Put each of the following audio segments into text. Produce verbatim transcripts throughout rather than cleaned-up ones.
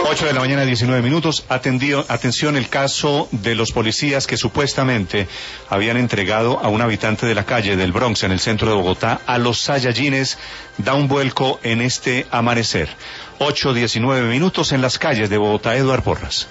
ocho de la mañana, diecinueve minutos. Atendido, atención, el caso de los policías que supuestamente habían entregado a un habitante de la calle del Bronx, en el centro de Bogotá, a los Saiyajines, da un vuelco en este amanecer. ocho, diecinueve minutos en las calles de Bogotá. Eduardo Porras.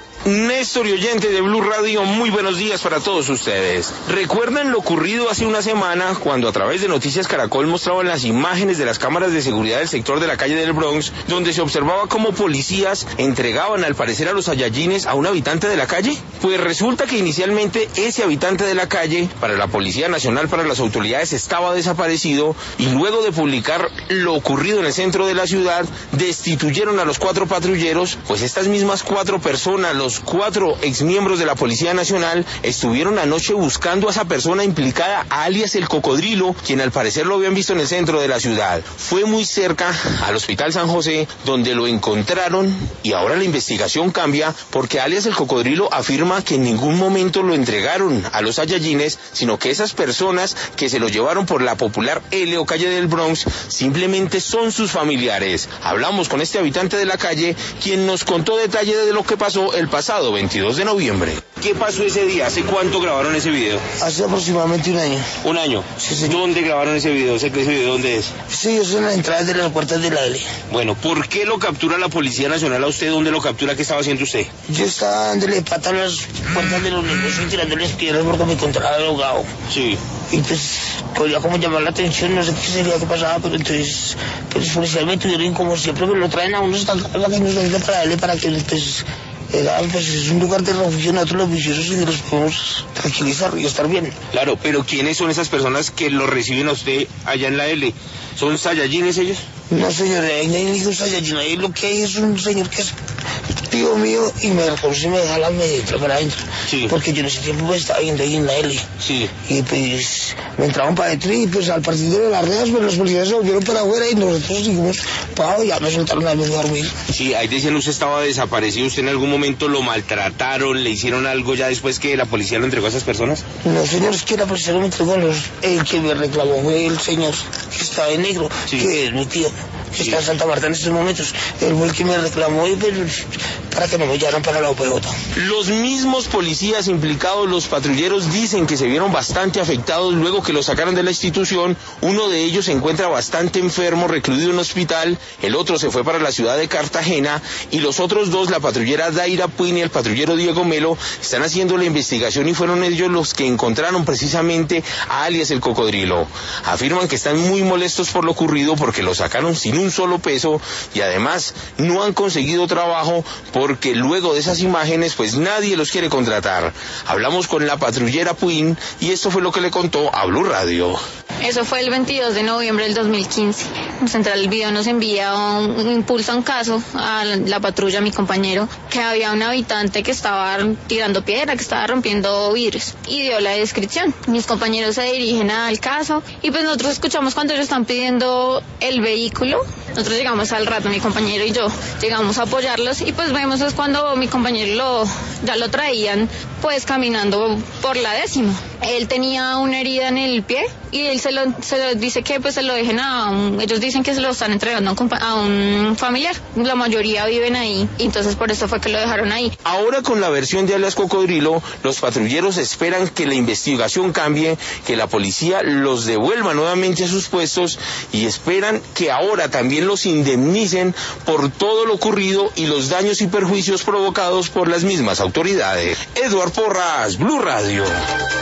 Néstor y oyente de Blue Radio, muy buenos días para todos ustedes. ¿Recuerdan lo ocurrido hace una semana cuando a través de Noticias Caracol mostraban las imágenes de las cámaras de seguridad del sector de la calle del Bronx, donde se observaba cómo policías entregaban al parecer a los Saiyajines a un habitante de la calle? Pues resulta que inicialmente ese habitante de la calle, para la Policía Nacional, para las autoridades, estaba desaparecido, y luego de publicar lo ocurrido en el centro de la ciudad, destituyeron a los cuatro patrulleros, pues estas mismas cuatro personas, los Los cuatro exmiembros de la Policía Nacional, estuvieron anoche buscando a esa persona implicada, alias el Cocodrilo, quien al parecer lo habían visto en el centro de la ciudad. Fue muy cerca al Hospital San José, donde lo encontraron, y ahora la investigación cambia, porque alias el Cocodrilo afirma que en ningún momento lo entregaron a los Saiyajines, sino que esas personas que se lo llevaron por la popular L o calle del Bronx simplemente son sus familiares. Hablamos con este habitante de la calle, quien nos contó detalles de lo que pasó el pasado veintidós de noviembre. ¿Qué pasó ese día? ¿Hace cuánto grabaron ese video? Hace aproximadamente un año. ¿Un año? Sí, señor. ¿Dónde grabaron ese video? ¿Ese video dónde es? Sí, es en la entrada de las puertas de la L. Bueno, ¿por qué lo captura la Policía Nacional a usted? ¿Dónde lo captura? ¿Qué estaba haciendo usted? Yo estaba dándole pata a las puertas de los negocios y tirándoles piedras porque me encontraba drogado. Sí. Y pues podía como llamar la atención, no sé qué sería que pasaba, pero entonces pues, los policías me tuvieron, como siempre me lo traen a unos hasta acá, que nos venga para L para que pues... Era, pues es un lugar de refugio, nosotros los viciosos, y los podemos tranquilizar y estar bien. Claro, pero ¿quiénes son esas personas que lo reciben a usted allá en la L? ¿Son Saiyajines ellos? No, señor, ahí no hay ningún Saiyajin, ahí lo que hay es un señor que es tío mío y me reconoce y me deja la media para adentro. Sí. Porque yo en ese tiempo pues, estaba viendo ahí en la L. Sí. Y pues me entraban para adentro y pues al partir de las rejas pues los policías se volvieron para afuera y nosotros seguimos para y ya me soltaron a dormir. Sí, ahí decían usted estaba desaparecido, ¿usted en algún momento lo maltrataron, le hicieron algo ya después que la policía lo entregó a esas personas? No, señor, es que la policía no me entregó, los, el que me reclamó fue el señor que estaba de negro, sí. Que es mi tío, que sí. Está en Santa Marta en estos momentos. Él fue el que me reclamó y pues, para que no me llevaran para la O P J. Los mismos policías implicados, los patrulleros, dicen que se vieron bastante afectados luego que lo sacaron de la institución. Uno de ellos se encuentra bastante enfermo, recluido en un hospital, el otro se fue para la ciudad de Cartagena, y los otros dos, la patrullera Daira Puin y el patrullero Diego Melo, están haciendo la investigación y fueron ellos los que encontraron precisamente a alias el Cocodrilo. Afirman que están muy molestos por lo ocurrido porque lo sacaron sin un solo peso y además no han conseguido trabajo porque luego de esas imágenes pues nadie los quiere contratar. Hablamos con la patrullera Puin y esto fue lo que le contó a Blue Radio. Eso fue el veintidós de noviembre del dos mil quince. Central del Video nos envía un, un impulso a un caso a la, la patrulla, a mi compañero, que había un habitante que estaba tirando piedra, que estaba rompiendo vidrios, y dio la descripción. Mis compañeros se dirigen al caso y pues nosotros escuchamos cuando ellos están pidiendo el vehículo. Nosotros llegamos al rato, mi compañero y yo, llegamos a apoyarlos y pues vemos es cuando mi compañero lo, ya lo traían pues caminando por la décima. Él tenía una herida en el pie y él se lo, se lo dice que pues se lo dejen a un, ellos dicen que se lo están entregando a un, a un familiar, la mayoría viven ahí, y entonces por eso fue que lo dejaron ahí. Ahora con la versión de alias Cocodrilo, los patrulleros esperan que la investigación cambie, que la policía los devuelva nuevamente a sus puestos y esperan que ahora también los indemnicen por todo lo ocurrido y los daños y perjuicios provocados por las mismas autoridades. Eduardo Porras, Blue Radio.